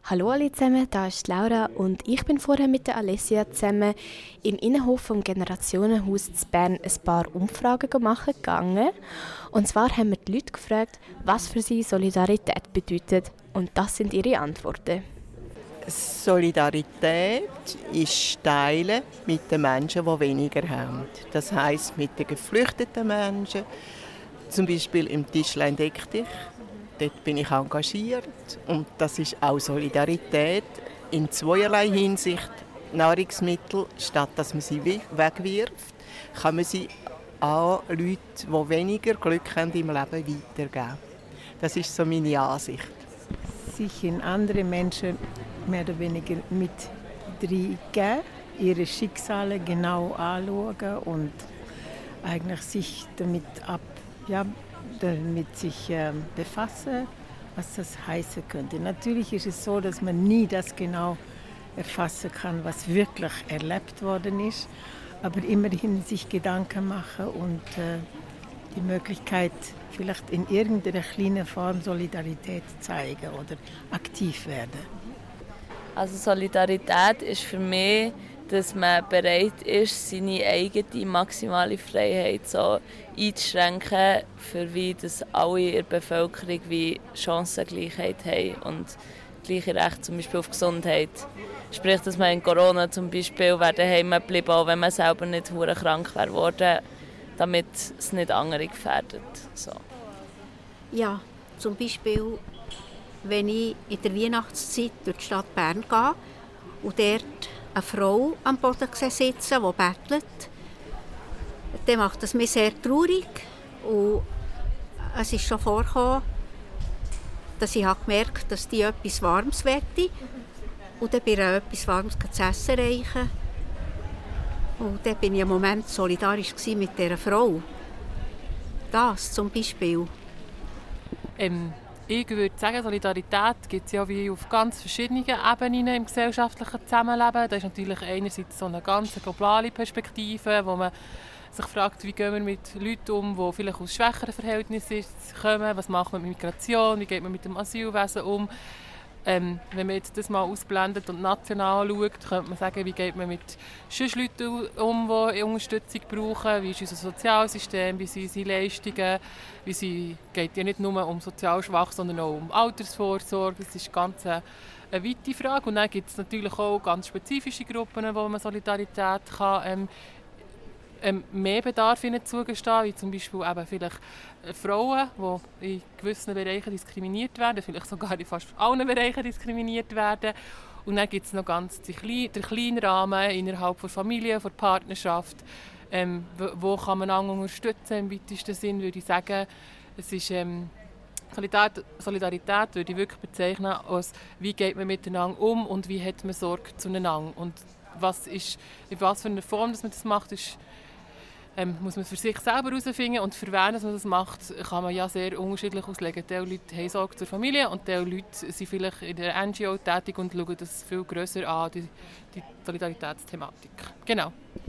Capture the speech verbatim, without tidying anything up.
Hallo alle zusammen, da ist Laura und ich bin vorher mit der Alessia zusammen im Innenhof vom Generationenhaus in Bern ein paar Umfragen machen gegangen. Und zwar haben wir die Leute gefragt, was für sie Solidarität bedeutet. Und das sind ihre Antworten. Solidarität ist Teilen mit den Menschen, die weniger haben. Das heisst mit den geflüchteten Menschen, zum Beispiel im Tischlein Deck dich. Dort bin ich engagiert und das ist auch Solidarität in zweierlei Hinsicht. Nahrungsmittel, statt dass man sie wegwirft, kann man sie an Leute, die weniger Glück haben im Leben, weitergeben. Das ist so meine Ansicht. Sich in andere Menschen mehr oder weniger mit reingeben, ihre Schicksale genau anschauen und eigentlich sich damit ab, ja, damit sich äh, befassen, was das heißen könnte. Natürlich ist es so, dass man nie das genau erfassen kann, was wirklich erlebt worden ist, aber immerhin sich Gedanken machen und äh, die Möglichkeit, vielleicht in irgendeiner kleinen Form Solidarität zeigen oder aktiv werden. Also Solidarität ist für mich, dass man bereit ist, seine eigene maximale Freiheit so einzuschränken, für wie dass alle in der Bevölkerung wie Chancengleichheit haben und gleiche Rechte zum Beispiel auf Gesundheit. Sprich, dass man in Corona zum Beispiel daheim bleiben, auch wenn man selber nicht hure krank wäre worden, damit es nicht andere gefährdet. So. Ja, zum Beispiel, wenn ich in der Weihnachtszeit durch die Stadt Bern gehe und dort eine Frau am Boden sitzen, die bettelt, dann macht das mich sehr traurig. Und es ist schon vorgekommen, dass ich gemerkt habe, dass die etwas Warmes möchte. Und dann bin ich etwas Warmes zu essen reichen. Und dann war ich einen Moment solidarisch mit dieser Frau. Das zum Beispiel. Ähm, ich würde sagen, Solidarität gibt es ja wie auf ganz verschiedenen Ebenen im gesellschaftlichen Zusammenleben. Da ist natürlich einerseits so eine ganz globale Perspektive, wo man sich fragt, wie gehen wir mit Leuten um, die vielleicht aus schwächeren Verhältnissen kommen, was macht man mit Migration, wie geht man mit dem Asylwesen um. Ähm, wenn man jetzt das mal ausblendet und national schaut, könnte man sagen, wie geht man mit sonst Leuten um, die Unterstützung brauchen, wie ist unser Sozialsystem, wie sind unsere Leistungen, wie sie, geht ja nicht nur um sozial schwach, sondern auch um Altersvorsorge, das ist ganz eine, eine weite Frage. Und dann gibt es natürlich auch ganz spezifische Gruppen, wo man Solidarität kann, ähm, ähm, mehr Bedarf ihnen zugestehen, wie zum Beispiel eben vielleicht Frauen, die in gewissen Bereichen diskriminiert werden, vielleicht sogar in fast allen Bereichen diskriminiert werden. Und dann gibt es noch ganz den kleinen Rahmen innerhalb der Familie, der Partnerschaft. Ähm, wo kann man einander unterstützen? Im weitesten Sinn würde ich sagen, es ist ähm, Solidarität, Solidarität würde ich wirklich bezeichnen als, wie geht man miteinander um und wie hat man Sorge zueinander. Und was ist, in was für einer Form dass man das macht, ist, Ähm, muss man für sich selber herausfinden und für wen man das macht, kann man ja sehr unterschiedlich auslegen. Die Leute haben Sorge zur Familie und die Leute sind vielleicht in der N G O tätig und schauen das viel grösser an, die, die Solidaritätsthematik. Genau.